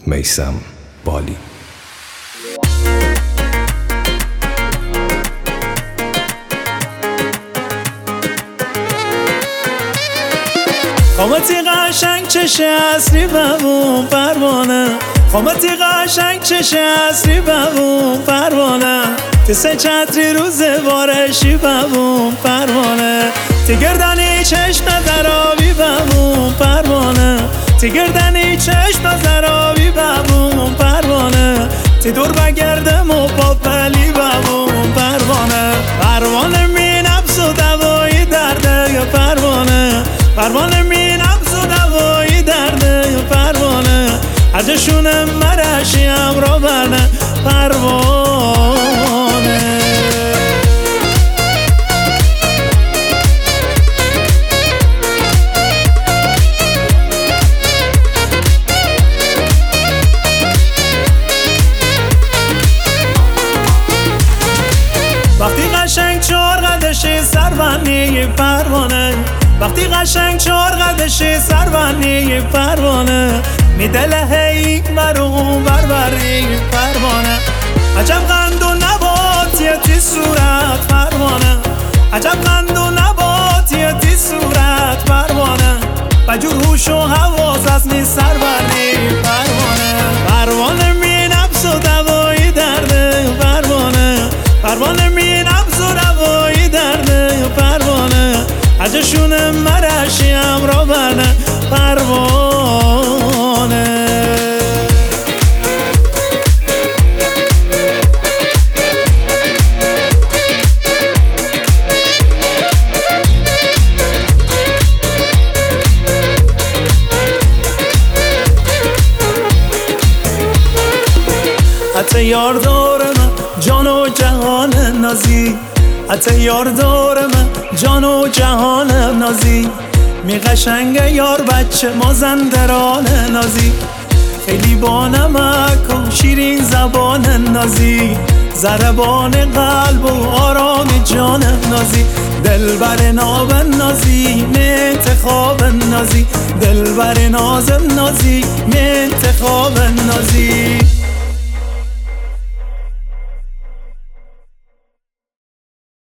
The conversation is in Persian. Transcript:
میثم بالی. قامتی قشنگ چشه اصلی بمون پروانه، قامتی قشنگ چشه اصلی بمون پروانه، تسه چتری روز بارشی بمون پروانه، تی گردنی چشم درابی بمون پروانه، تی گردنی چشم درابی بمون پروانه، تی دور بگردم و پاپلی بمون پروانه، پروانه می نبض و دوایی درده پروانه، پروانه می نبض و دوایی درده پروانه، ارجشون مرشی امرا برنه پروانه. وقتی قشنگ چهار قدشی سربنی پروانه، وقتی قشنگ چهار قدشی سربنی پروانه، میدله هی مرون بربری پروانه، عجب قند و نباتیتی صورت پروانه، عجب قند و نباتیتی صورت پروانه، بجور هوش و حواس از می سربنی پروانه، پروانه می نبض و دوایی درده پروانه، پروانه می نبض و دوایی درده پروانه، ارجشون مرشی امرا برنه پروانه. حتی یار داره من جان و جهان نازی، حتی یار داره من جان و جهان نازی، می قشنگه یار بچه مازندران نازی، خیلی با نمک و شیرین زبان نازی، ضربان قلب و آرام جان نازی، دلبر ناب نازی انتخاب نازی، دلبر نازم نازی انتخاب نازی.